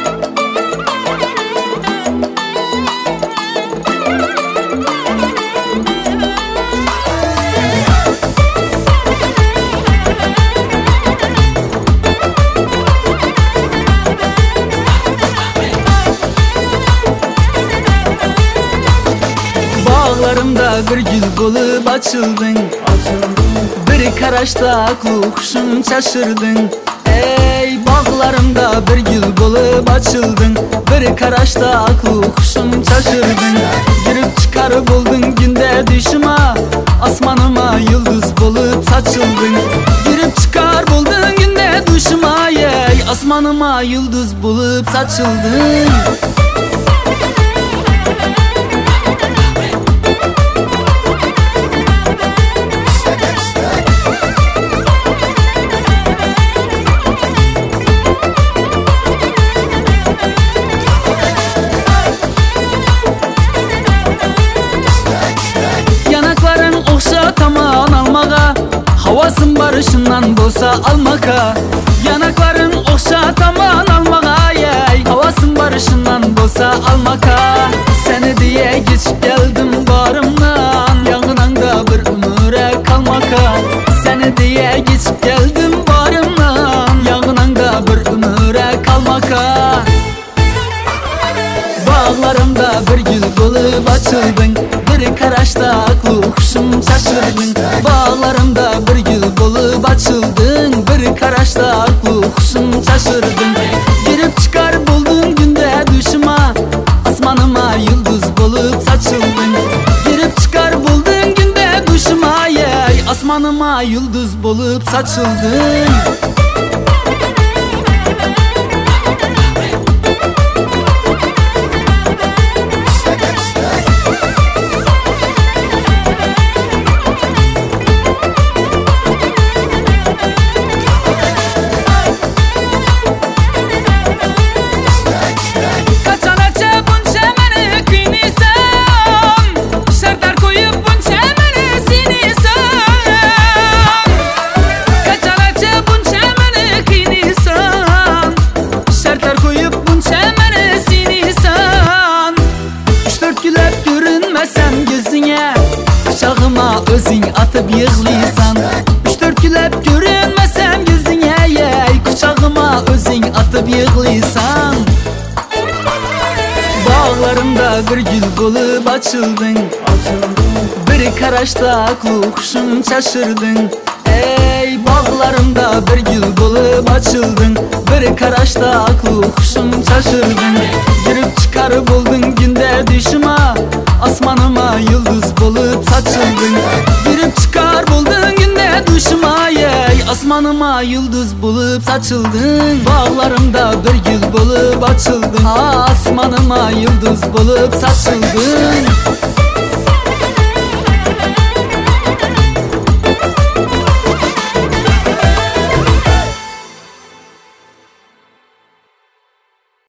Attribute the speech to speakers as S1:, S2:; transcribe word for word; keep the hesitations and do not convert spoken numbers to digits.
S1: Bağlarımda bir gül bulup açıldın, bir karaşta kuşum şaşırdın. Ey bağlarımda bir gül bulup açıldın, bir karaşta kuşum şaşırdın. Girip çıkarıp buldun günde düşüme, asmanıma yıldız bulup saçıldın. Girip çıkar buldun günde düşüme, ey asmanıma yıldız bulup saçıldın. Havasın barışından bolsa almaka, yanakların okşa taman almaka, yey. Havasın barışından bolsa almaka. Seni diye geçip geldim barımdan, yangınanda bir ömüre kalmaka. Seni diye geçip geldim barımdan, yangınanda bir ömüre kalmaka. Bağlarımda bir gül bulup açıldın, bir karaşta kuşum şaşırdın. Bağlarımda bir gül bulup açıldın, bir karaşta kuşum şaşırdın. Girip çıkar buldun günde düşüme, asmanıma yıldız bulup saçıldın. Girip çıkar buldun günde düşüme, yey asmanıma yıldız bulup saçıldın. Kucağıma özün atıp yığlıysan, üç dört gülüp görünmesem gözüne, yey. Kucağıma özün atıp yığlıysan. Bağlarımda bir gül bulup açıldın, bir karaşta kuşum şaşırdın. Ey bağlarımda bir gül bulup açıldın, bir karaşta kuşum şaşırdın. Girip çıkarıp buldun günde düşüme, asmanıma yıldız bulup saçıldın. Girip çıkar buldun günde düşüme, yey asmanıma yıldız bulup saçıldın. Bağlarımda bir gül bulup açıldın, asmanıma yıldız bulup saçıldın.